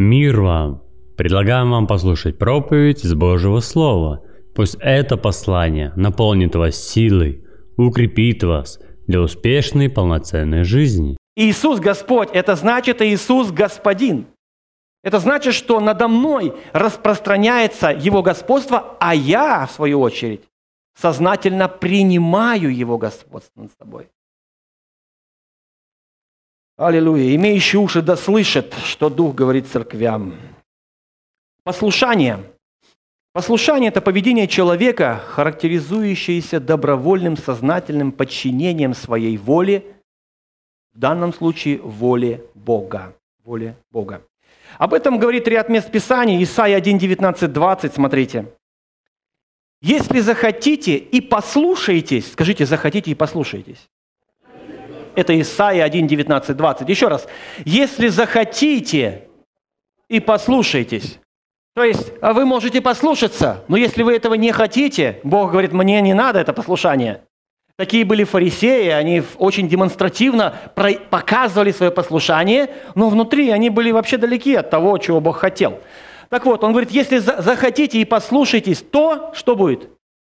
Мир вам! Предлагаем вам послушать проповедь из Божьего Слова. Пусть это послание наполнит вас силой, укрепит вас для успешной полноценной жизни. Иисус Господь – это значит Иисус Господин. Это значит, что надо мной распространяется Его господство, а я, в свою очередь, сознательно принимаю Его господство над собой. Аллилуйя. Имеющий уши да слышит, что Дух говорит церквям. Послушание. Послушание – это поведение человека, характеризующееся добровольным сознательным подчинением своей воле, в данном случае воле Бога. Воле Бога. Об этом говорит ряд мест Писания. Исайя 1, 19, 20, смотрите. «Если захотите и послушаетесь», скажите, захотите и послушаетесь. Это Исайя 1, 19, 20. Еще раз. «Если захотите и послушаетесь». То есть вы можете послушаться, но если вы этого не хотите, Бог говорит, мне не надо это послушание. Такие были фарисеи, они очень демонстративно показывали свое послушание, но внутри они были вообще далеки от того, чего Бог хотел. Так вот, он говорит, если захотите и послушаетесь, то что будет?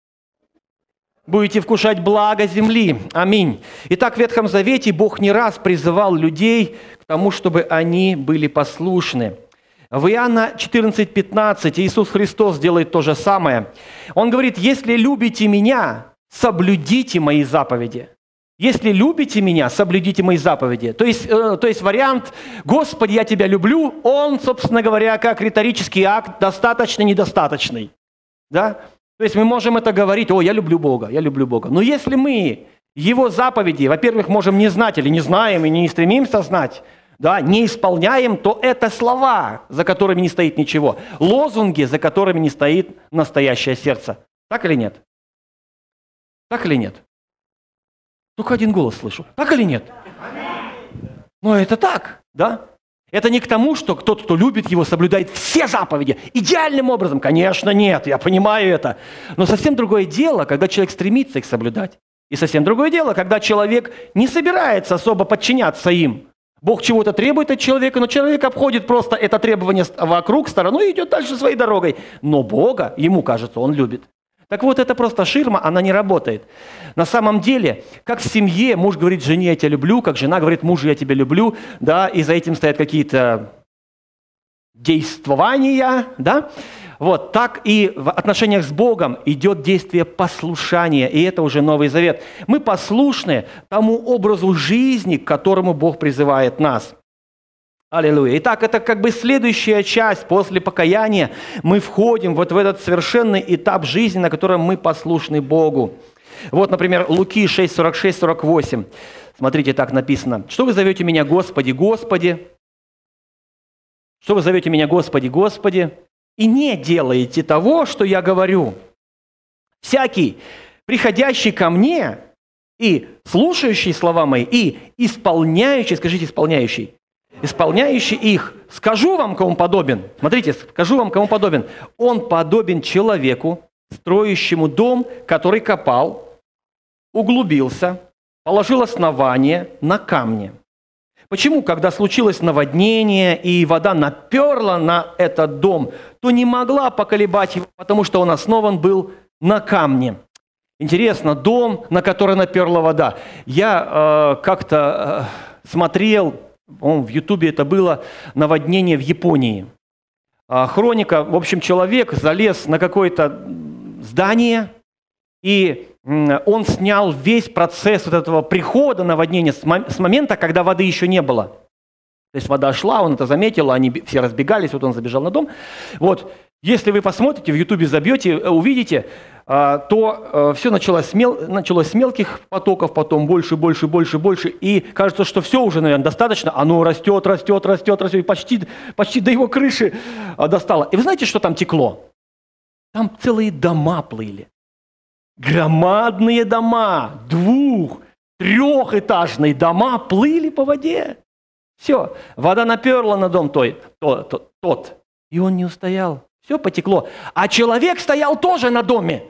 Будете вкушать благо земли. Аминь. Итак, в Ветхом Завете Бог не раз призывал людей к тому, чтобы они были послушны. В Иоанна 14:15 Иисус Христос делает то же самое. Он говорит, если любите Меня, соблюдите Мои заповеди. Если любите Меня, соблюдите Мои заповеди. То есть вариант «Господи, я Тебя люблю», он, собственно говоря, как риторический акт, достаточно недостаточный. Да? То есть мы можем это говорить, я люблю Бога, я люблю Бога. Но если мы Его заповеди, во-первых, можем не знать или не знаем и не стремимся знать, да, не исполняем, то это слова, за которыми не стоит ничего. Лозунги, за которыми не стоит настоящее сердце. Так или нет? Так или нет? Только один голос слышу. Так или нет? Но это так, да? Это не к тому, что тот, кто любит Его, соблюдает все заповеди идеальным образом. Конечно, нет, я понимаю это. Но совсем другое дело, когда человек стремится их соблюдать. И совсем другое дело, когда человек не собирается особо подчиняться им. Бог чего-то требует от человека, но человек обходит просто это требование вокруг, стороной и идет дальше своей дорогой. Но Бога, ему кажется, он любит. Так вот, это просто ширма, она не работает. На самом деле, как в семье муж говорит жене «я тебя люблю», как жена говорит мужу «я тебя люблю», да, и за этим стоят какие-то действования, да, вот, так и в отношениях с Богом идет действие послушания, и это уже Новый Завет. Мы послушны тому образу жизни, к которому Бог призывает нас. Аллилуйя. Итак, это как бы следующая часть. После покаяния мы входим вот в этот совершенный этап жизни, на котором мы послушны Богу. Вот, например, Луки 6, 46, 48. Смотрите, так написано. «Что вы зовете меня, Господи, Господи? Что вы зовете меня, Господи, Господи? И не делаете того, что я говорю. Всякий, приходящий ко мне и слушающий слова мои, и исполняющий, скажите, исполняющий их, скажу вам, кому подобен». Смотрите, скажу вам, кому подобен. Он подобен человеку, строящему дом, который копал, углубился, положил основание на камне. Почему, когда случилось наводнение и вода наперла на этот дом, то не могла поколебать его, потому что он основан был на камне? Интересно, дом, на который наперла вода. Я как-то смотрел, в Ютубе это было, наводнение в Японии. Хроника, в общем, человек залез на какое-то здание, и он снял весь процесс вот этого прихода наводнения с момента, когда воды еще не было. То есть вода шла, он это заметил, они все разбегались, вот он забежал на дом. Вот, если вы посмотрите, в Ютубе забьете, увидите, то все началось с мелких потоков, потом больше, и кажется, что все уже, наверное, достаточно, оно растет, и почти до его крыши достало. И вы знаете, что там текло? Там целые дома плыли. Громадные дома, 2-, 3-этажные дома плыли по воде. Все, вода наперла на дом тот, и он не устоял. Все потекло. А человек стоял тоже на доме.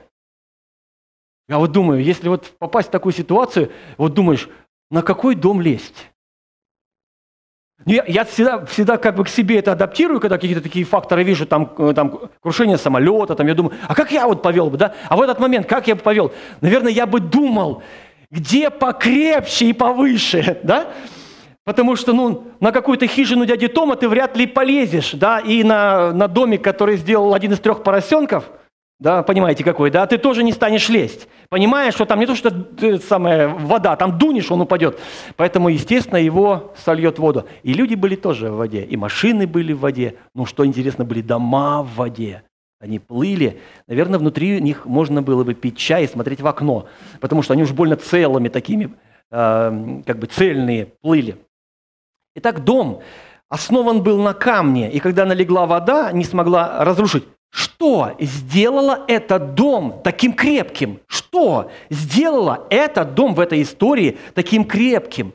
Я вот думаю, если вот попасть в такую ситуацию, вот думаешь, на какой дом лезть? Я всегда как бы к себе это адаптирую, когда какие-то такие факторы вижу, там крушение самолета, там я думаю, а как я вот повел бы, да? А в этот момент, как я бы повел? Наверное, я бы думал, где покрепче и повыше, да? Потому что, на какую-то хижину дяди Тома ты вряд ли полезешь, да? И на домик, который сделал один из 3 поросенков, да, понимаете какой, да, ты тоже не станешь лезть. Понимаешь, что там не то, что вода, там дунешь, он упадет. Поэтому, естественно, его сольет в воду. И люди были тоже в воде, и машины были в воде. Что интересно, были дома в воде. Они плыли. Наверное, внутри них можно было бы пить чай и смотреть в окно, потому что они уж больно целыми такими, цельные плыли. Итак, дом основан был на камне, и когда налегла вода, не смогла разрушить. Что сделало этот дом таким крепким? Что сделало этот дом в этой истории таким крепким?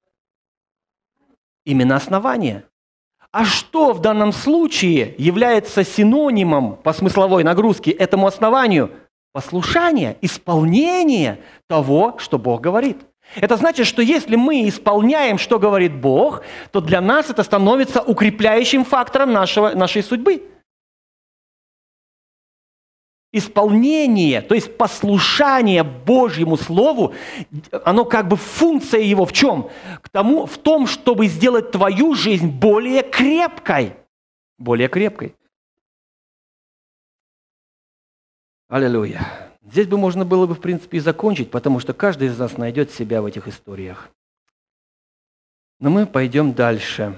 Именно основание. А что в данном случае является синонимом по смысловой нагрузке этому основанию? Послушание, исполнение того, что Бог говорит. Это значит, что если мы исполняем, что говорит Бог, то для нас это становится укрепляющим фактором нашей судьбы. Исполнение, то есть послушание Божьему Слову, оно как бы функция его в чем? В том, чтобы сделать твою жизнь более крепкой. Более крепкой. Аллилуйя. Здесь бы можно было бы, в принципе, и закончить, потому что каждый из нас найдет себя в этих историях. Но мы пойдем дальше.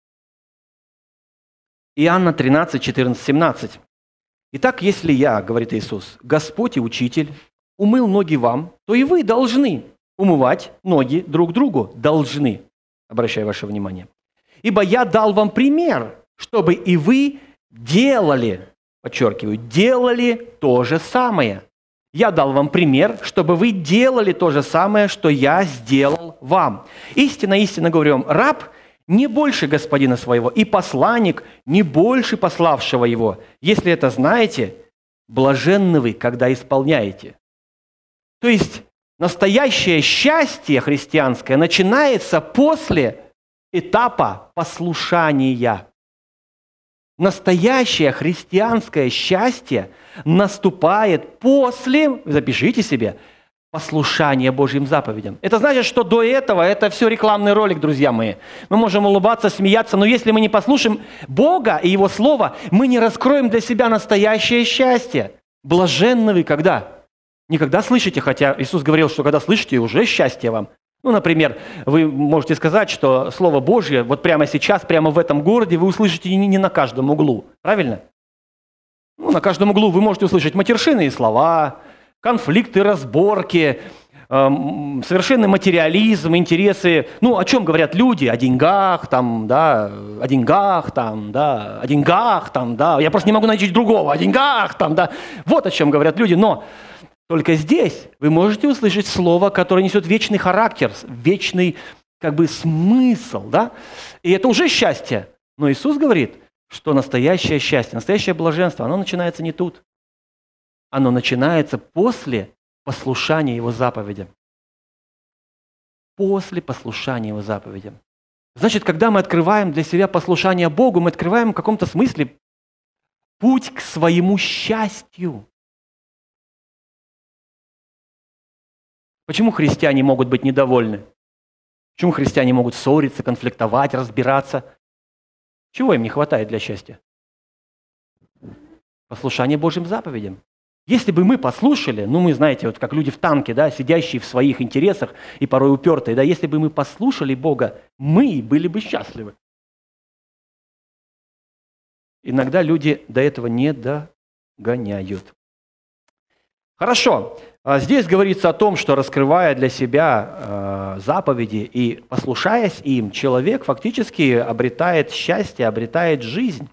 Иоанна 13, 14, 17. «Итак, если я, — говорит Иисус, — Господь и Учитель, умыл ноги вам, то и вы должны умывать ноги друг другу». Должны, обращаю ваше внимание. «Ибо я дал вам пример, чтобы и вы делали, подчеркиваю, делали то же самое. Я дал вам пример, чтобы вы делали то же самое, что я сделал вам. Истинно, истинно говорю вам, раб не больше господина своего, и посланник не больше пославшего его. Если это знаете, блаженны вы, когда исполняете». То есть настоящее счастье христианское начинается после этапа послушания. Настоящее христианское счастье наступает после, запишите себе, послушания Божьим заповедям. Это значит, что до этого это все рекламный ролик, друзья мои. Мы можем улыбаться, смеяться, но если мы не послушаем Бога и Его Слова, мы не раскроем для себя настоящее счастье. Блаженны вы когда? Не когда слышите, хотя Иисус говорил, что когда слышите, уже счастье вам. Например, вы можете сказать, что Слово Божье вот прямо сейчас, прямо в этом городе вы услышите не на каждом углу. Правильно? На каждом углу вы можете услышать матершинные слова, конфликты, разборки, совершенный материализм, интересы. О чем говорят люди? О деньгах, о деньгах. Я просто не могу найти другого. О деньгах, Вот о чем говорят люди. Но только здесь вы можете услышать слово, которое несет вечный характер, вечный смысл. И это уже счастье. Но Иисус говорит, что настоящее счастье, настоящее блаженство, оно начинается не тут. Оно начинается после послушания Его заповедям. После послушания Его заповедям. Значит, когда мы открываем для себя послушание Богу, мы открываем в каком-то смысле путь к своему счастью. Почему христиане могут быть недовольны? Почему христиане могут ссориться, конфликтовать, разбираться? Чего им не хватает для счастья? Послушание Божьим заповедям. Если бы мы послушали, мы знаете, как люди в танке, сидящие в своих интересах и порой упертые, если бы мы послушали Бога, мы были бы счастливы. Иногда люди до этого не догоняют. Хорошо. Здесь говорится о том, что раскрывая для себя заповеди и послушаясь им, человек фактически обретает счастье, обретает жизнь.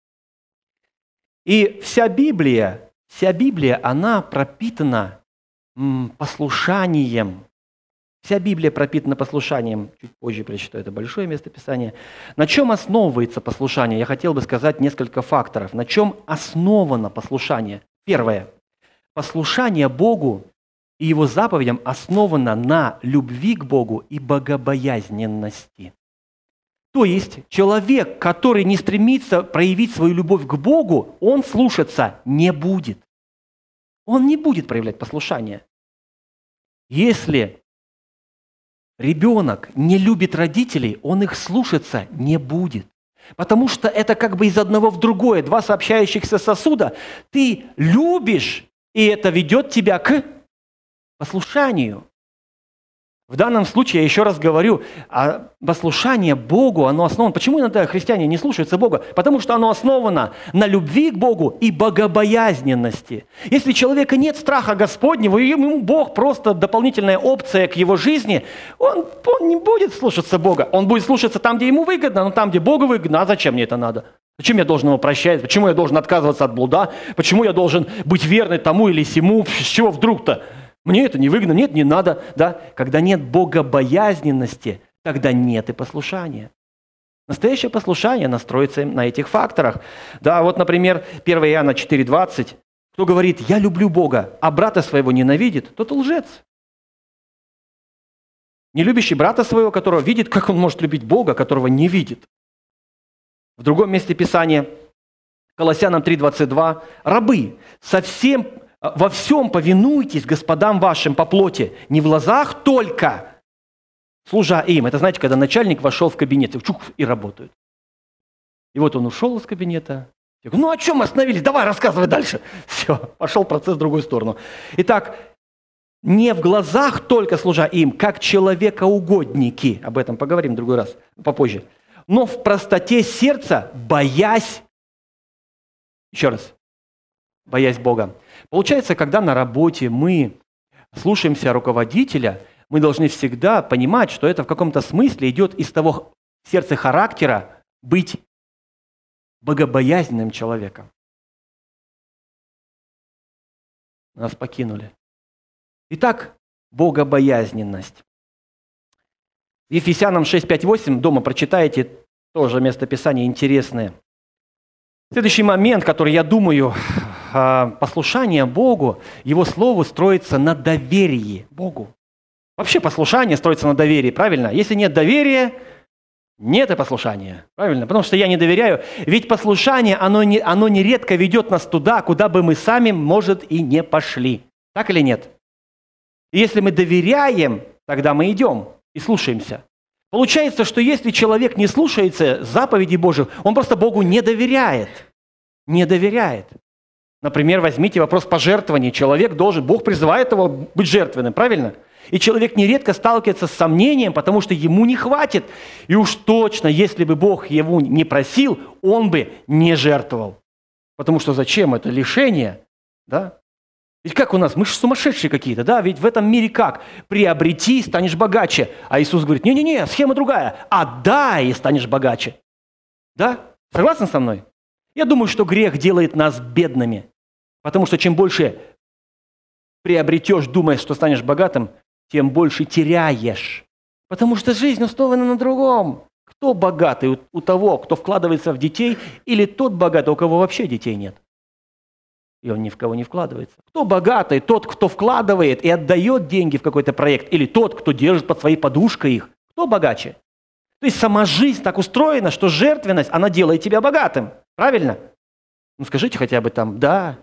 И вся Библия, она пропитана послушанием. Вся Библия пропитана послушанием. Чуть позже прочитаю это большое местописание. На чем основывается послушание? Я хотел бы сказать несколько факторов. На чем основано послушание? Первое. Послушание Богу и Его заповедям основано на любви к Богу и богобоязненности. То есть человек, который не стремится проявить свою любовь к Богу, он слушаться не будет. Он не будет проявлять послушание. Если ребенок не любит родителей, он их слушаться не будет. Потому что это как бы из одного в другое, два сообщающихся сосуда. Ты любишь, и это ведет тебя к послушанию. В данном случае, я еще раз говорю, послушание Богу, оно основано. Почему иногда христиане не слушаются Бога? Потому что оно основано на любви к Богу и богобоязненности. Если у человека нет страха Господнего, и ему Бог просто дополнительная опция к его жизни, он не будет слушаться Бога. Он будет слушаться там, где ему выгодно, но там, где Богу выгодно, а зачем мне это надо? Зачем я должен его прощать? Почему я должен отказываться от блуда? Почему я должен быть верный тому или сему? С чего вдруг-то? Мне это не выгодно, нет, не надо. Да? Когда нет богобоязненности, тогда нет и послушания. Настоящее послушание настроится на этих факторах. Да, вот, например, 1 Иоанна 4:20. Кто говорит, я люблю Бога, а брата своего ненавидит, тот лжец. Не любящий брата своего, которого видит, как он может любить Бога, которого не видит. В другом месте Писания, Колоссянам 3:22, рабы, во всем повинуйтесь господам вашим по плоти, не в глазах только, служа им. Это, знаете, когда начальник вошел в кабинет, и работают. И вот он ушел из кабинета. Я говорю, о чем мы остановились? Давай, рассказывай дальше. Все, пошел процесс в другую сторону. Итак, не в глазах только служа им, как человекоугодники. Об этом поговорим в другой раз, попозже. Но в простоте сердца, боясь, еще раз, боясь Бога. Получается, когда на работе мы слушаемся руководителя, мы должны всегда понимать, что это в каком-то смысле идет из того сердца характера быть богобоязненным человеком. Нас покинули. Итак, богобоязненность. Ефесянам 6:5-8, дома прочитаете, тоже местописание интересное. Следующий момент, который, я думаю, послушание Богу, Его Слову строится на доверии Богу. Вообще послушание строится на доверии, правильно? Если нет доверия, нет и послушания, правильно? Потому что я не доверяю. Ведь послушание, оно нередко ведет нас туда, куда бы мы сами, может, и не пошли. Так или нет? И если мы доверяем, тогда мы идем и слушаемся. Получается, что если человек не слушается заповедей Божьих, он просто Богу не доверяет. Не доверяет. Например, возьмите вопрос пожертвования. Бог призывает его быть жертвенным, правильно? И человек нередко сталкивается с сомнением, потому что ему не хватит. И уж точно, если бы Бог его не просил, он бы не жертвовал. Потому что зачем это лишение? Да? Ведь как у нас? Мы же сумасшедшие какие-то, да? Ведь в этом мире как? Приобрети, станешь богаче. А Иисус говорит, не-не-не, схема другая. Отдай, и станешь богаче. Да? Согласны со мной? Я думаю, что грех делает нас бедными. Потому что чем больше приобретешь, думая, что станешь богатым, тем больше теряешь. Потому что жизнь основана на другом. Кто богатый? У того, кто вкладывается в детей, или тот богатый, у кого вообще детей нет? И он ни в кого не вкладывается. Кто богатый? Тот, кто вкладывает и отдает деньги в какой-то проект, или тот, кто держит под своей подушкой их? Кто богаче? То есть сама жизнь так устроена, что жертвенность, она делает тебя богатым. Правильно? Ну скажите хотя бы там, да.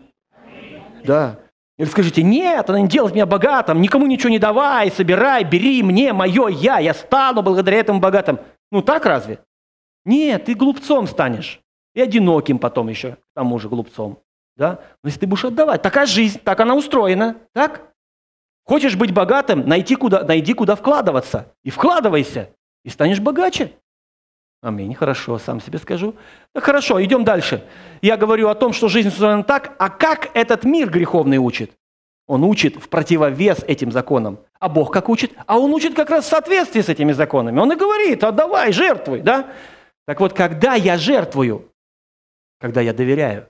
Или скажите, нет, она не делает меня богатым, никому ничего не давай, собирай, бери мне, мое, я стану благодаря этому богатым. Ну так разве? Нет, ты глупцом станешь. И одиноким потом еще, к тому же глупцом. Да? Но если ты будешь отдавать, такая жизнь, так она устроена. Так? Хочешь быть богатым, найди куда вкладываться. И вкладывайся, и станешь богаче. Аминь, хорошо, сам себе скажу. Так хорошо, идем дальше. Я говорю о том, что жизнь устроена так, а как этот мир греховный учит? Он учит в противовес этим законам. А Бог как учит? А Он учит как раз в соответствии с этими законами. Он и говорит, отдавай, жертвуй, да? Так вот, когда я жертвую, когда я доверяю,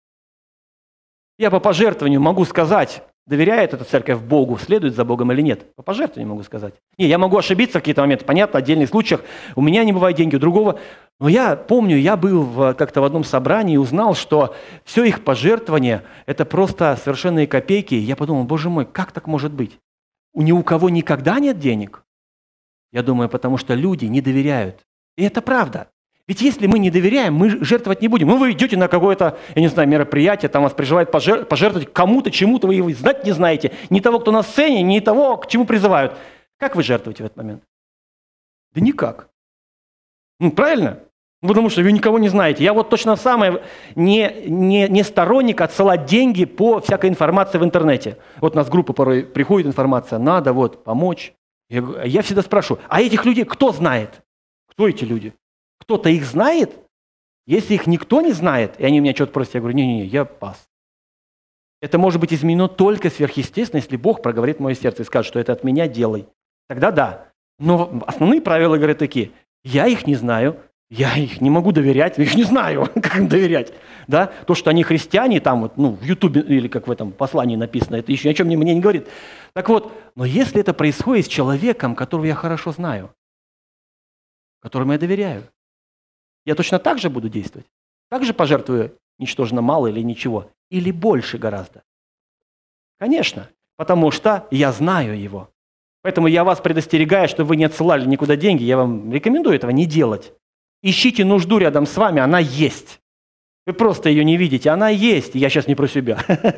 я по пожертвованию могу сказать, доверяет эта церковь Богу, следует за Богом или нет. По пожертвованию могу сказать. Не, я могу ошибиться в какие-то моменты, понятно, в отдельных случаях. У меня не бывает деньги, у другого. Но я помню, я был как-то в одном собрании и узнал, что все их пожертвования – это просто совершенные копейки. Я подумал, боже мой, как так может быть? Ни у кого никогда нет денег? Я думаю, потому что люди не доверяют. И это правда. Ведь если мы не доверяем, мы жертвовать не будем. Ну, вы идете на какое-то, я не знаю, мероприятие, там вас призывают пожертвовать кому-то, чему-то, вы его знать не знаете. Ни того, кто на сцене, ни того, к чему призывают. Как вы жертвуете в этот момент? Да никак. Ну, правильно? Потому что вы никого не знаете. Я вот точно самое не сторонник отсылать деньги по всякой информации в интернете. Вот у нас в группу порой приходит информация, надо вот помочь. Я всегда спрашиваю, а этих людей кто знает? Кто эти люди? Кто-то их знает? Если их никто не знает, и они меня что-то просят, я говорю, не-не-не, я пас. Это может быть изменено только сверхъестественно, если Бог проговорит в мое сердце и скажет, что это от меня делай. Тогда да. Но основные правила говорят такие, я их не знаю, я их не могу доверять, я их не знаю, как им доверять. Да? То, что они христиане, там вот, в Ютубе или как в этом послании написано, это еще ни о чем мне не говорит. Так вот, но если это происходит с человеком, которого я хорошо знаю, которому я доверяю, я точно так же буду действовать? Так же пожертвую ничтожно мало или ничего? Или больше гораздо? Конечно, потому что я знаю его. Поэтому я вас предостерегаю, чтобы вы не отсылали никуда деньги. Я вам рекомендую этого не делать. Ищите нужду рядом с вами, она есть. Вы просто ее не видите, она есть. Я сейчас не про себя.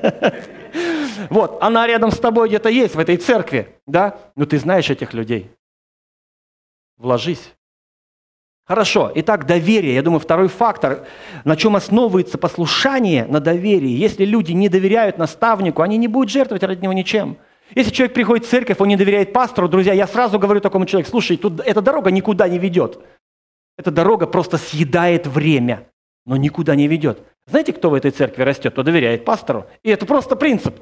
Вот, она рядом с тобой где-то есть, в этой церкви. Да? Но ты знаешь этих людей. Вложись. Хорошо, итак, доверие. Я думаю, второй фактор, на чем основывается послушание, на доверии. Если люди не доверяют наставнику, они не будут жертвовать ради него ничем. Если человек приходит в церковь, он не доверяет пастору, друзья, я сразу говорю такому человеку, слушай, тут эта дорога никуда не ведет. Эта дорога просто съедает время, но никуда не ведет. Знаете, кто в этой церкви растет? Кто доверяет пастору. И это просто принцип.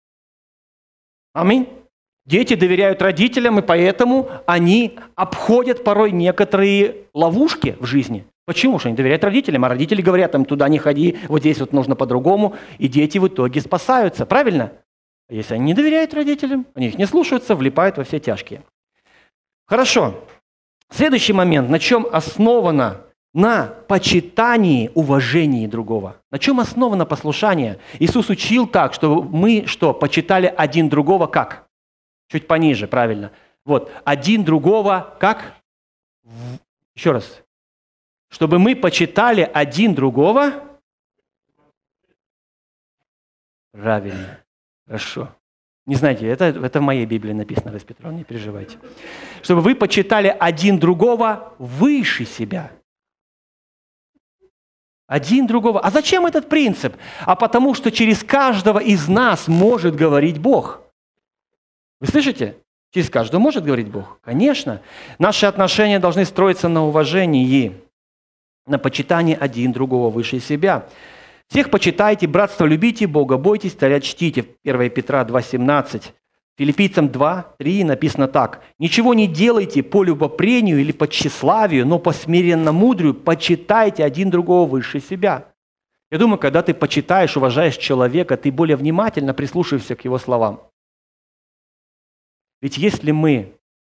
Аминь. Дети доверяют родителям, и поэтому они обходят порой некоторые ловушки в жизни. Почему же они доверяют родителям? А родители говорят им, туда не ходи, вот здесь вот нужно по-другому. И дети в итоге спасаются, правильно? Если они не доверяют родителям, они их не слушаются, влипают во все тяжкие. Хорошо. Следующий момент, на чем основано? На почитании, уважении другого. На чем основано послушание? Иисус учил так, что мы что? Почитали один другого как? Чуть пониже, правильно. Вот, один другого как? Еще раз. Чтобы мы почитали один другого. Правильно. Хорошо. Не знаете, это в моей Библии написано, Раиса Петровна, не переживайте. Чтобы вы почитали один другого выше себя. Один другого. А зачем этот принцип? А потому что через каждого из нас может говорить Бог. Вы слышите? Через каждого может говорить Бог? Конечно. Наши отношения должны строиться на уважении, на почитании один другого выше себя. Всех почитайте, братство любите, Бога бойтесь, царя чтите. 1 Петра 2,17. Филиппийцам 2:3 написано так. «Ничего не делайте по любопрению или по тщеславию, но по смиренно-мудрию почитайте один другого выше себя». Я думаю, когда ты почитаешь, уважаешь человека, ты более внимательно прислушиваешься к его словам. Ведь если мы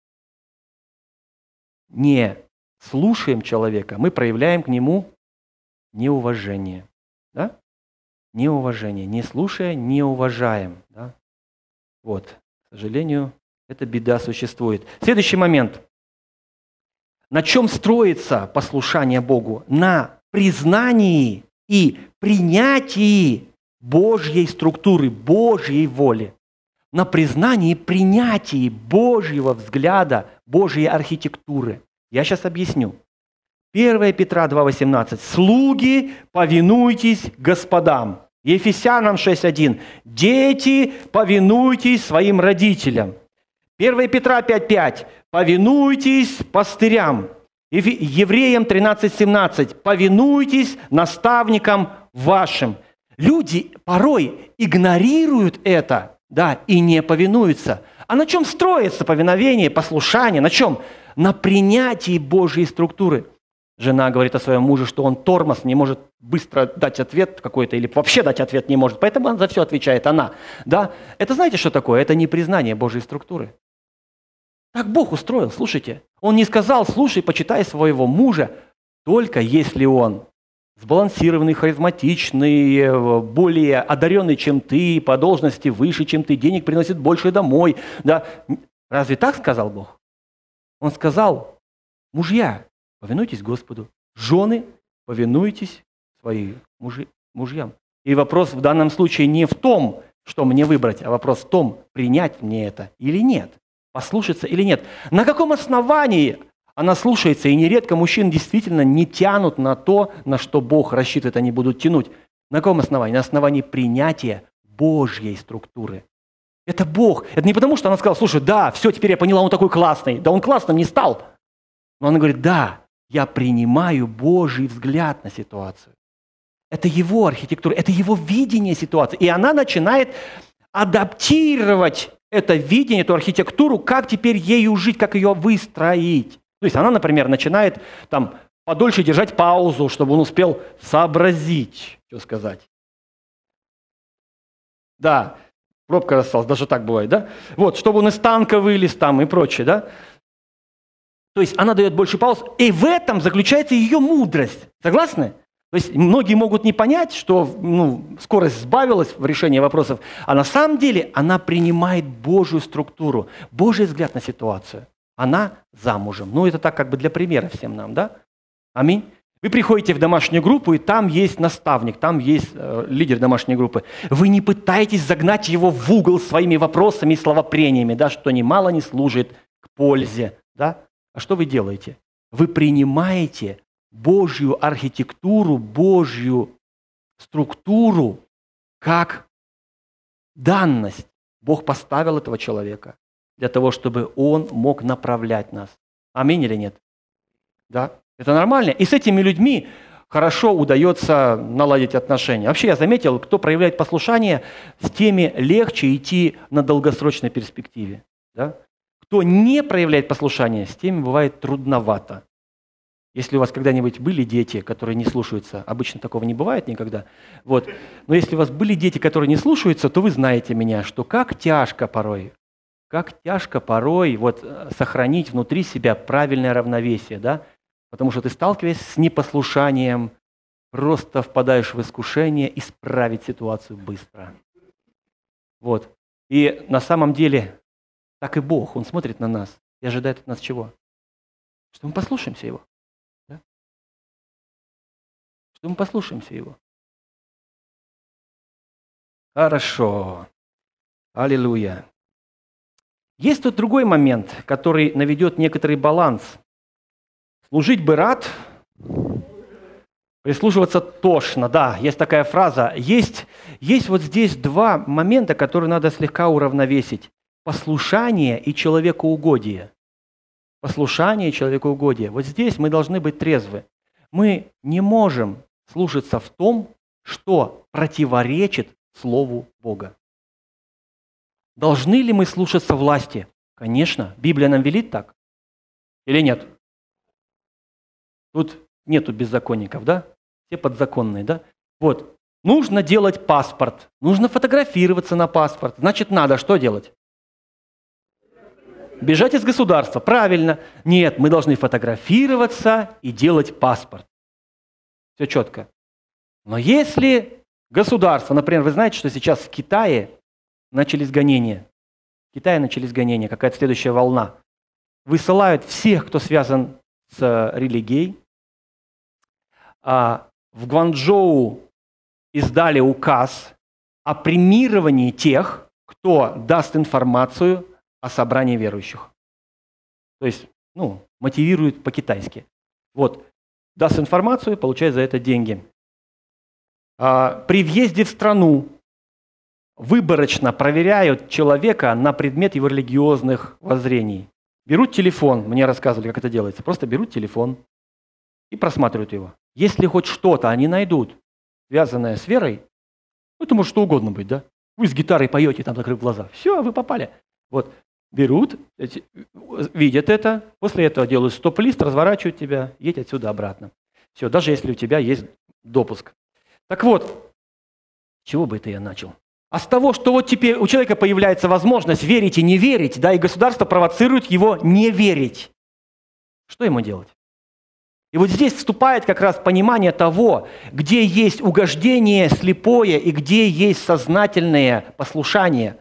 не слушаем человека, мы проявляем к нему неуважение. Да? Неуважение. Не слушая, не уважаем. Да? Вот. К сожалению, эта беда существует. Следующий момент. На чем строится послушание Богу? На признании и принятии Божьей структуры, Божьей воли. На признании и принятии Божьего взгляда, Божьей архитектуры. Я сейчас объясню. 1 Петра 2,18. «Слуги, повинуйтесь господам». Ефесянам 6,1. «Дети, повинуйтесь своим родителям». 1 Петра 5,5. «Повинуйтесь пастырям». Евреям 13,17. «Повинуйтесь наставникам вашим». Люди порой игнорируют это, да, и не повинуются. А на чем строится повиновение, послушание? На чем? На принятии Божьей структуры. Жена говорит о своем муже, что он тормоз, не может быстро дать ответ какой-то, или вообще дать ответ не может, поэтому за все отвечает она. Да? Это знаете, что такое? Это не признание Божьей структуры. Так Бог устроил, слушайте. Он не сказал, слушай, почитай своего мужа, только если он сбалансированный, харизматичный, более одаренный, чем ты, по должности выше, чем ты, денег приносит больше домой. Да? Разве так сказал Бог? Он сказал, мужья, Повинуйтесь Господу. Жены, повинуйтесь своим мужьям. И вопрос в данном случае не в том, что мне выбрать, а вопрос в том, принять мне это или нет, послушаться или нет. На каком основании она слушается, и нередко мужчин действительно не тянут на то, на что Бог рассчитывает, они будут тянуть. На каком основании? На основании принятия Божьей структуры. Это Бог. Это не потому, что она сказала, слушай, да, все, теперь я поняла, он такой классный. Да он классным не стал. Но она говорит, да, я принимаю Божий взгляд на ситуацию. Это его архитектура, это его видение ситуации. И она начинает адаптировать это видение, эту архитектуру, как теперь ею жить, как ее выстроить. То есть она, например, начинает там подольше держать паузу, чтобы он успел сообразить, что сказать. Да, пробка рассталась, даже так бывает, да? Вот, чтобы он из танка вылез там и прочее, да? То есть она дает больше пауз, и в этом заключается ее мудрость. Согласны? То есть многие могут не понять, что скорость сбавилась в решении вопросов, а на самом деле она принимает Божью структуру, Божий взгляд на ситуацию. Она замужем. Ну, это так как бы для примера всем нам, да? Аминь. Вы приходите в домашнюю группу, и там есть наставник, там есть лидер домашней группы. Вы не пытаетесь загнать его в угол своими вопросами и словопрениями, да, что немало не служит к пользе, да? А что вы делаете? Вы принимаете Божью архитектуру, Божью структуру как данность. Бог поставил этого человека для того, чтобы он мог направлять нас. Аминь или нет? Да, это нормально. И с этими людьми хорошо удается наладить отношения. Вообще я заметил, кто проявляет послушание, с теми легче идти на долгосрочной перспективе. Да? Кто не проявляет послушание, с теми бывает трудновато. Если у вас когда-нибудь были дети, которые не слушаются, обычно такого не бывает никогда, вот. Но если у вас были дети, которые не слушаются, то вы знаете меня, что как тяжко порой вот, сохранить внутри себя правильное равновесие, да? Потому что ты, сталкиваясь с непослушанием, просто впадаешь в искушение исправить ситуацию быстро. Вот. И на самом деле, так и Бог, Он смотрит на нас и ожидает от нас чего? Что мы послушаемся Его. Что мы послушаемся Его. Хорошо. Аллилуйя. Есть тут другой момент, который наведет некоторый баланс. Служить бы рад, прислушиваться тошно. Да, есть такая фраза. Есть вот здесь два момента, которые надо слегка уравновесить. Послушание и человекоугодие. Послушание и человекоугодие. Вот здесь мы должны быть трезвы. Мы не можем слушаться в том, что противоречит Слову Бога. Должны ли мы слушаться власти? Конечно. Библия нам велит так. Или нет? Тут нету беззаконников, да? Все подзаконные, да? Вот. Нужно делать паспорт. Нужно фотографироваться на паспорт. Значит, надо что делать? Бежать из государства. Правильно. Нет, мы должны фотографироваться и делать паспорт. Все четко. Но если государство, например, вы знаете, что сейчас в Китае начались гонения. В Китае начались гонения, какая-то следующая волна. Высылают всех, кто связан с религией. В Гуанчжоу издали указ о премировании тех, кто даст информацию о собрании верующих. То есть, мотивирует по-китайски. Вот, даст информацию, получает за это деньги. При въезде в страну выборочно проверяют человека на предмет его религиозных воззрений. Берут телефон, мне рассказывали, как это делается. Просто берут телефон и просматривают его. Если хоть что-то они найдут, связанное с верой, это может что угодно быть, да? Вы с гитарой поете, там закрыв глаза. Все, вы попали. Вот, берут, видят это, после этого делают стоп-лист, разворачивают тебя, едь отсюда обратно. Все, даже если у тебя есть допуск. Так вот, с чего бы это я начал? А с того, что вот теперь у человека появляется возможность верить и не верить, да, и государство провоцирует его не верить. Что ему делать? И вот здесь вступает как раз понимание того, где есть угождение слепое и где есть сознательное послушание.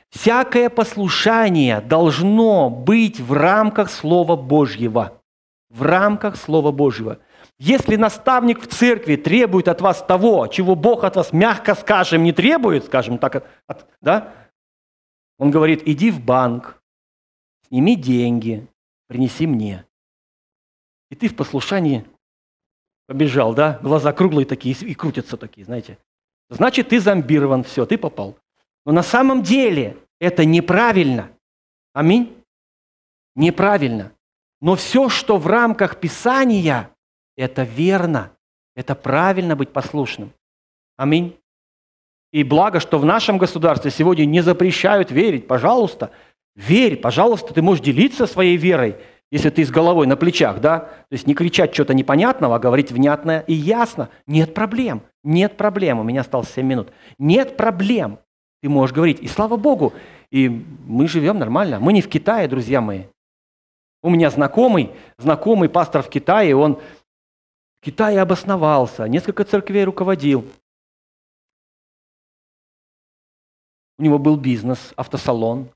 Всякое послушание должно быть в рамках Слова Божьего. в рамках Слова Божьего. Если наставник в церкви требует от вас того, чего Бог от вас, мягко скажем, не требует, скажем так, да? Он говорит, иди в банк, сними деньги, принеси мне. И ты в послушании побежал, да? Глаза круглые такие и крутятся такие, знаете. Значит, ты зомбирован, все, ты попал. Но на самом деле это неправильно. Аминь. Неправильно. Но все, что в рамках Писания, это верно. Это правильно быть послушным. Аминь. И благо, что в нашем государстве сегодня не запрещают верить. Пожалуйста, верь, пожалуйста, ты можешь делиться своей верой, если ты с головой на плечах, да? То есть не кричать что-то непонятного, а говорить внятное и ясно. Нет проблем, нет проблем. У меня осталось 7 минут. Нет проблем. Ты можешь говорить. И слава Богу, и мы живем нормально. Мы не в Китае, друзья мои. У меня знакомый пастор в Китае, он в Китае обосновался, несколько церквей руководил. У него был бизнес, автосалон.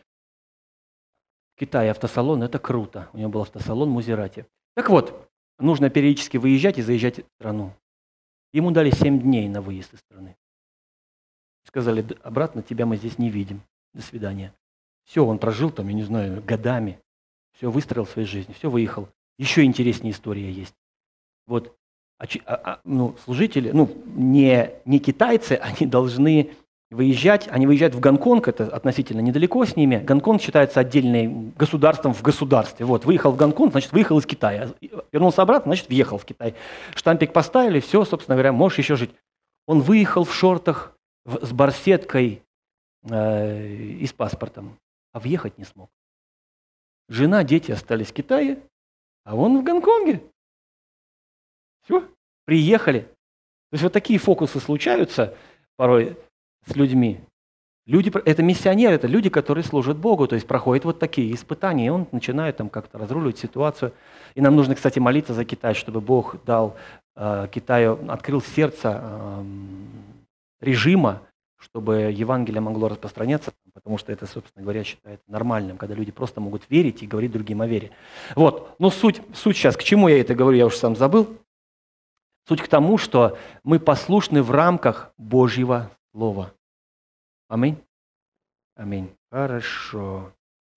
В Китае автосалон – это круто. У него был автосалон в Музерате. Так вот, нужно периодически выезжать и заезжать в страну. Ему дали 7 дней на выезд из страны. Сказали, обратно тебя мы здесь не видим. До свидания. Все, он прожил там, я не знаю, годами. Все, выстроил свою жизнь, все, выехал. Еще интереснее история есть. Вот, служители, не китайцы, они должны выезжать, они выезжают в Гонконг, это относительно недалеко с ними. Гонконг считается отдельным государством в государстве. Вот, выехал в Гонконг, значит, выехал из Китая. Вернулся обратно, значит, въехал в Китай. Штампик поставили, все, собственно говоря, можешь еще жить. Он выехал в шортах с барсеткой и с паспортом, а въехать не смог. Жена, дети остались в Китае, а он в Гонконге. Все, приехали. То есть вот такие фокусы случаются порой с людьми. Люди, это миссионеры, это люди, которые служат Богу, то есть проходят вот такие испытания, и он начинает там как-то разруливать ситуацию. И нам нужно, кстати, молиться за Китай, чтобы Бог дал Китаю, открыл сердце режима, чтобы Евангелие могло распространяться, потому что это, собственно говоря, считается нормальным, когда люди просто могут верить и говорить другим о вере. Вот, но суть сейчас, к чему я это говорю, я уже сам забыл. Суть к тому, что мы послушны в рамках Божьего Слова. Аминь? Аминь. Хорошо.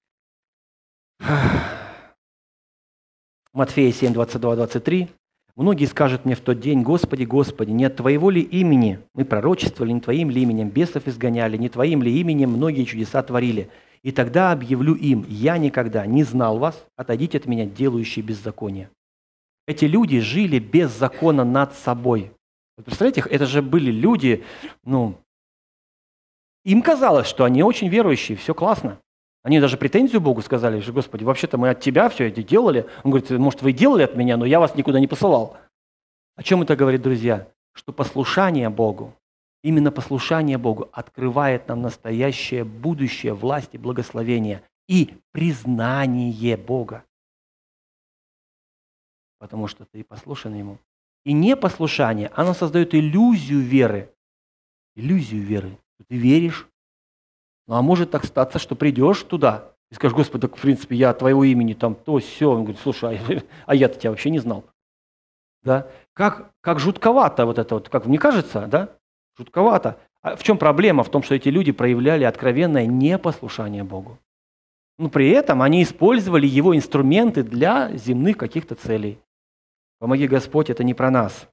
Матфея 7, 22, 23. Многие скажут мне в тот день: Господи, Господи, не от Твоего ли имени мы пророчествовали, не Твоим ли именем бесов изгоняли, не Твоим ли именем многие чудеса творили? И тогда объявлю им: я никогда не знал вас, отойдите от меня, делающие беззаконие. Эти люди жили без закона над собой. Вы представляете, это же были люди, им казалось, что они очень верующие, все классно. Они даже претензию Богу сказали, что, Господи, вообще-то мы от Тебя все это делали. Он говорит, может, вы делали от меня, но я вас никуда не посылал. О чем это говорит, друзья? Что послушание Богу, именно послушание Богу открывает нам настоящее будущее власти, благословения и признание Бога. Потому что ты послушан Ему. И непослушание, оно создает иллюзию веры. Иллюзию веры. Ты веришь. Ну, а может так статься, что придешь туда и скажешь: Господи, так, в принципе, я от Твоего имени там то, сё. Он говорит: слушай, а я-то тебя вообще не знал. Да? Как жутковато вот это вот, как мне кажется, да? Жутковато. А в чем проблема? В том, что эти люди проявляли откровенное непослушание Богу. Но при этом они использовали Его инструменты для земных каких-то целей. Помоги, Господь, это не про нас.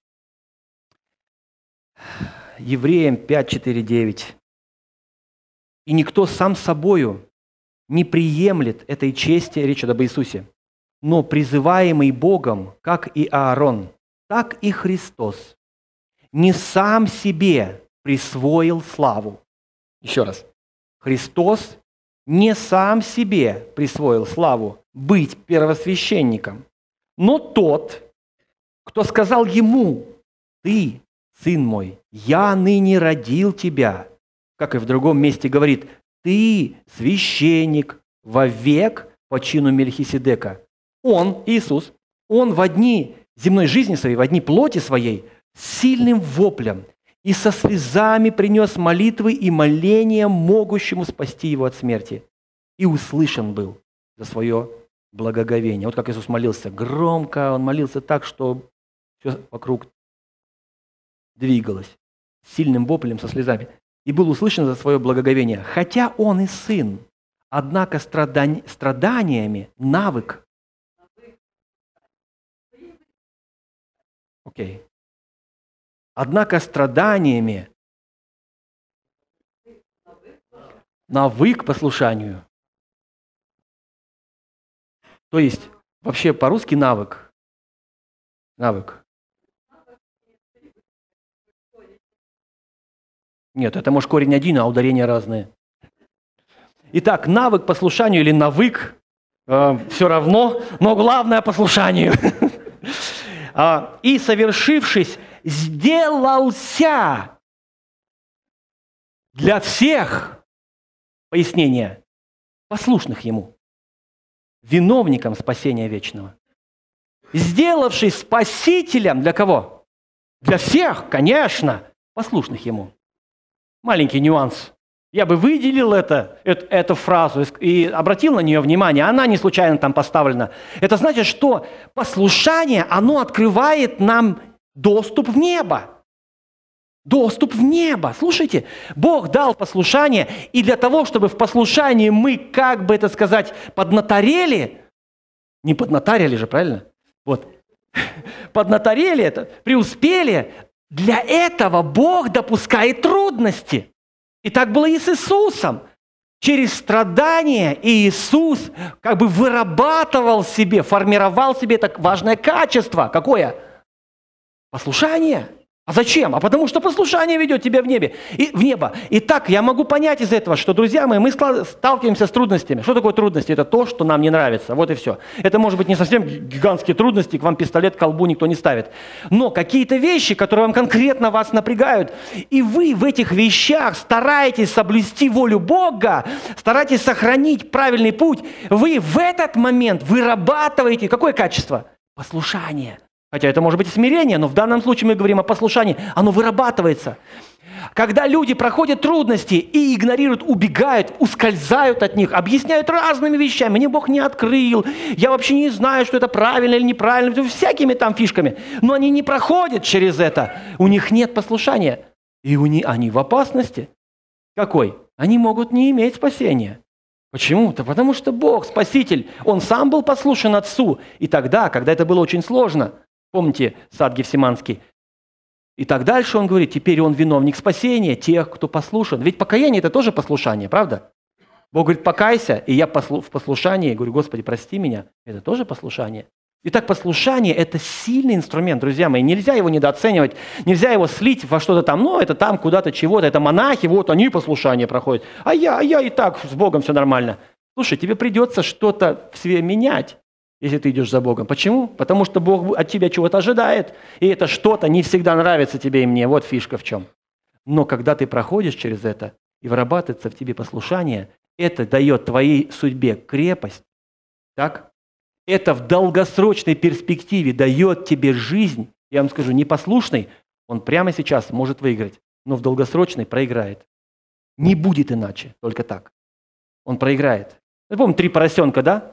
Евреям 5, 4, 9. И никто сам собою не приемлет этой чести, речь об Иисусе, но призываемый Богом, как и Аарон, так и Христос, не сам себе присвоил славу. Еще раз. Христос не сам себе присвоил славу быть первосвященником, но тот, кто сказал ему: «Ты, сын мой, я ныне родил тебя», как и в другом месте говорит: «Ты священник вовек по чину Мельхиседека». Он, Иисус, Он во дни земной жизни своей, во дни плоти своей, с сильным воплем и со слезами принес молитвы и моления, могущему спасти его от смерти. И услышан был за свое Благоговение. Вот как Иисус молился громко, Он молился так, что все вокруг двигалось. С сильным воплем, со слезами. И был услышан за свое благоговение. Хотя Он и Сын, однако страданиями навык. Окей. Однако страданиями навык к послушанию. То есть, вообще по-русски навык. Навык. Нет, это может корень один, а ударения разные. Итак, навык послушанию или навык все равно, но главное послушанию. И совершившись, сделался для всех, пояснение, послушных Ему, виновником спасения вечного. Сделавшись спасителем для кого? Для всех, конечно, послушных Ему. Маленький нюанс. Я бы выделил эту фразу и обратил на нее внимание. Она не случайно там поставлена. Это значит, что послушание, оно открывает нам доступ в небо. Доступ в небо. Слушайте, Бог дал послушание, и для того, чтобы в послушании мы, как бы это сказать, поднаторели, не поднаторили же, правильно? Вот. Поднаторели это, преуспели, для этого Бог допускает трудности. И так было и с Иисусом. Через страдания Иисус как бы вырабатывал в себе, формировал в себе это важное качество. Какое? Послушание. А зачем? А потому что послушание ведет тебя в небо. Итак, я могу понять из этого, что, друзья мои, мы сталкиваемся с трудностями. Что такое трудности? Это то, что нам не нравится. Вот и все. Это может быть не совсем гигантские трудности, к вам пистолет к колбу никто не ставит. Но какие-то вещи, которые вам конкретно вас напрягают, и вы в этих вещах стараетесь соблюсти волю Бога, стараетесь сохранить правильный путь, вы в этот момент вырабатываете какое качество? Послушание. Хотя это может быть и смирение, но в данном случае мы говорим о послушании. Оно вырабатывается. Когда люди проходят трудности и игнорируют, убегают, ускользают от них, объясняют разными вещами. Мне Бог не открыл, я вообще не знаю, что это правильно или неправильно, всякими там фишками. Но они не проходят через это. У них нет послушания. И они в опасности. Какой? Они могут не иметь спасения. Почему? Да потому что Бог, Спаситель, Он сам был послушен Отцу. И тогда, когда это было очень сложно, помните сад Гефсиманский? И так дальше он говорит, теперь он виновник спасения тех, кто послушан. Ведь покаяние – это тоже послушание, правда? Бог говорит, покайся, и я в послушании говорю, Господи, прости меня. Это тоже послушание. Итак, послушание – это сильный инструмент, друзья мои. Нельзя его недооценивать, нельзя его слить во что-то там, это там куда-то чего-то, это монахи, вот они послушание проходят. А я и так с Богом все нормально. Слушай, тебе придется что-то в себе менять, если ты идешь за Богом. Почему? Потому что Бог от тебя чего-то ожидает, и это что-то не всегда нравится тебе и мне. Вот фишка в чем. Но когда ты проходишь через это, и вырабатывается в тебе послушание, это дает твоей судьбе крепость. Так? Это в долгосрочной перспективе дает тебе жизнь. Я вам скажу, непослушный, он прямо сейчас может выиграть, но в долгосрочной проиграет. Не будет иначе, только так. Он проиграет. Вы помните 3 поросенка, да?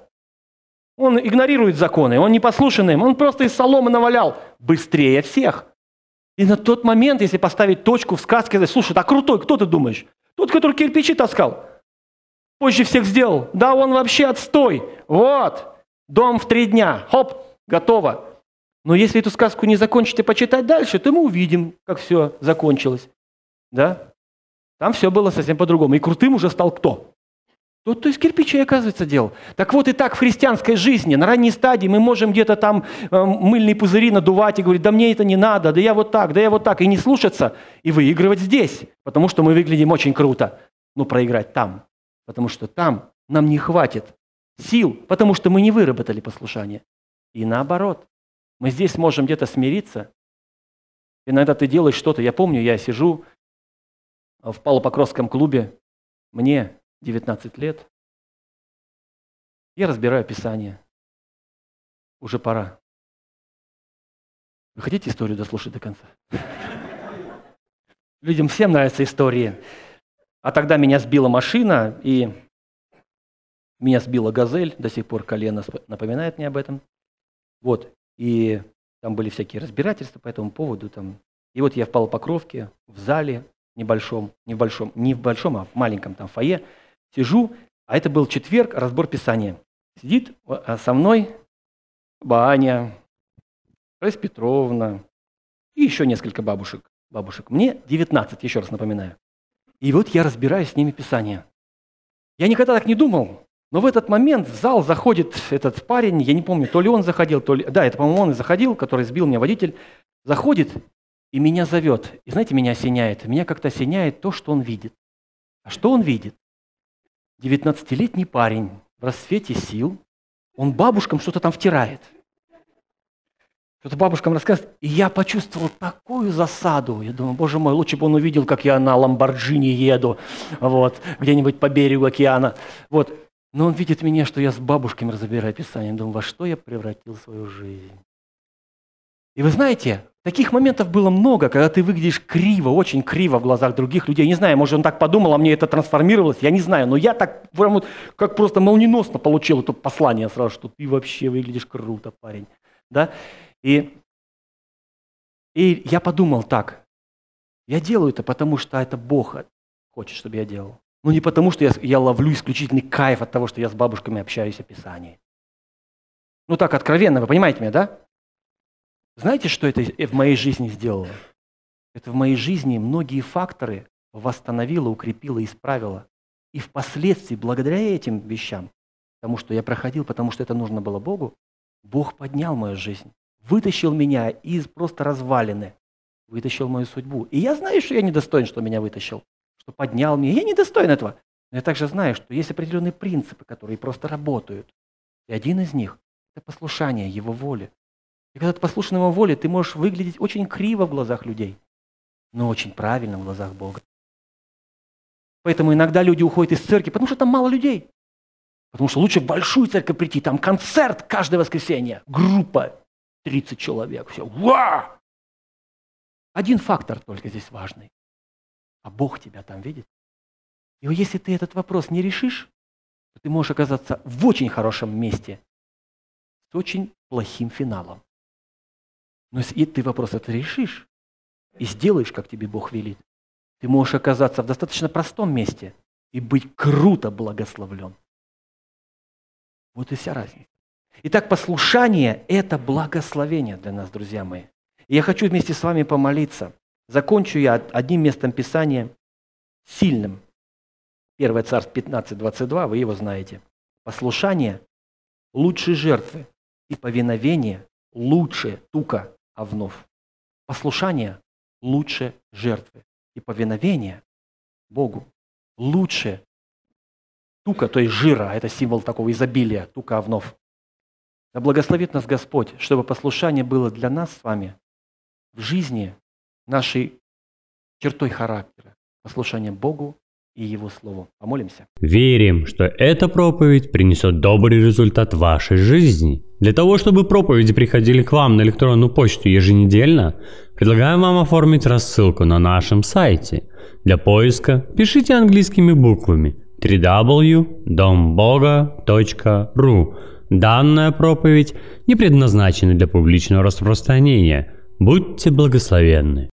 Он игнорирует законы, он непослушный им, он просто из соломы навалял быстрее всех. И на тот момент, если поставить точку в сказке, сказать, слушай, а крутой, кто ты думаешь? Тот, который кирпичи таскал. Позже всех сделал. Да он вообще отстой. Вот, дом в 3 дня. Хоп, готово. Но если эту сказку не закончить и почитать дальше, то мы увидим, как все закончилось. Да? Там все было совсем по-другому. И крутым уже стал кто? Тот, кто из кирпичей, оказывается, делал. Так вот и так в христианской жизни, на ранней стадии мы можем где-то там мыльные пузыри надувать и говорить, да мне это не надо, да я вот так, и не слушаться, и выигрывать здесь, потому что мы выглядим очень круто, но проиграть там, потому что там нам не хватит сил, потому что мы не выработали послушание. И наоборот, мы здесь можем где-то смириться. Иногда ты делаешь что-то, я помню, я сижу в Павло-Покровском клубе, мне 19 лет. Я разбираю Писание. Уже пора. Вы хотите историю дослушать до конца? Людям всем нравятся истории. А тогда меня сбила машина, и Меня сбила газель, до сих пор колено напоминает мне об этом. Вот, и там были всякие разбирательства по этому поводу. Там. И вот я в Павлопокровке, в зале небольшом, не в большом, а в маленьком там фойе, сижу, а это был четверг, разбор Писания. Сидит со мной Баня, Раиса Петровна и еще несколько бабушек. Мне 19, еще раз напоминаю. И вот я разбираю с ними Писание. Я никогда так не думал, но в этот момент в зал заходит этот парень, я не помню, то ли он заходил, то ли... Да, это, по-моему, он и заходил, который сбил меня водитель. Заходит и меня зовет. И знаете, меня осеняет. Меня как-то осеняет то, что он видит. А что он видит? 19-летний парень в расцвете сил, он бабушкам что-то там втирает. Что-то бабушкам рассказывает. И я почувствовал такую засаду. Я думаю, боже мой, лучше бы он увидел, как я на Ламборджини еду, вот, где-нибудь по берегу океана. Вот. Но он видит меня, что я с бабушками разбираю Писание. Я думаю, во что я превратил свою жизнь. И вы знаете, таких моментов было много, когда ты выглядишь криво, очень криво в глазах других людей. Не знаю, может, он так подумал, а мне это трансформировалось, я не знаю. Но я так прям вот, как просто молниеносно получил это послание сразу, что ты вообще выглядишь круто, парень. Да? И я подумал так, я делаю это, потому что это Бог хочет, чтобы я делал. Но не потому, что я ловлю исключительный кайф от того, что я с бабушками общаюсь о Писании. Ну так, откровенно, вы понимаете меня, да? Знаете, что это в моей жизни сделало? Это в моей жизни многие факторы восстановило, укрепило, исправило. И впоследствии, благодаря этим вещам, потому что я проходил, потому что это нужно было Богу, Бог поднял мою жизнь, вытащил меня из просто развалины, вытащил мою судьбу. И я знаю, что я недостоин, что меня вытащил, что поднял меня. Я недостоин этого. Но я также знаю, что есть определенные принципы, которые просто работают. И один из них – это послушание Его воле. И когда ты послушан Его воле, ты можешь выглядеть очень криво в глазах людей, но очень правильно в глазах Бога. Поэтому иногда люди уходят из церкви, потому что там мало людей. Потому что лучше в большую церковь прийти, там концерт каждое воскресенье, группа, 30 человек, все, уа! Один фактор только здесь важный. А Бог тебя там видит. И если ты этот вопрос не решишь, то ты можешь оказаться в очень хорошем месте с очень плохим финалом. Но если ты вопрос это решишь и сделаешь, как тебе Бог велит, ты можешь оказаться в достаточно простом месте и быть круто благословлен. Вот и вся разница. Итак, послушание – это благословение для нас, друзья мои. И я хочу вместе с вами помолиться. Закончу я одним местом Писания сильным. 1 Царств 15:22, вы его знаете. Послушание лучше жертвы, и повиновение лучше тука овнов. Послушание лучше жертвы, и повиновение Богу лучше тука, то есть жира, это символ такого изобилия, тука овнов. Да благословит нас Господь, чтобы послушание было для нас с вами в жизни нашей чертой характера. Послушание Богу и Его Слову. Помолимся. Верим, что эта проповедь принесет добрый результат в вашей жизни. Для того, чтобы проповеди приходили к вам на электронную почту еженедельно, предлагаем вам оформить рассылку на нашем сайте. Для поиска пишите английскими буквами www.domboga.ru. Данная проповедь не предназначена для публичного распространения. Будьте благословенны.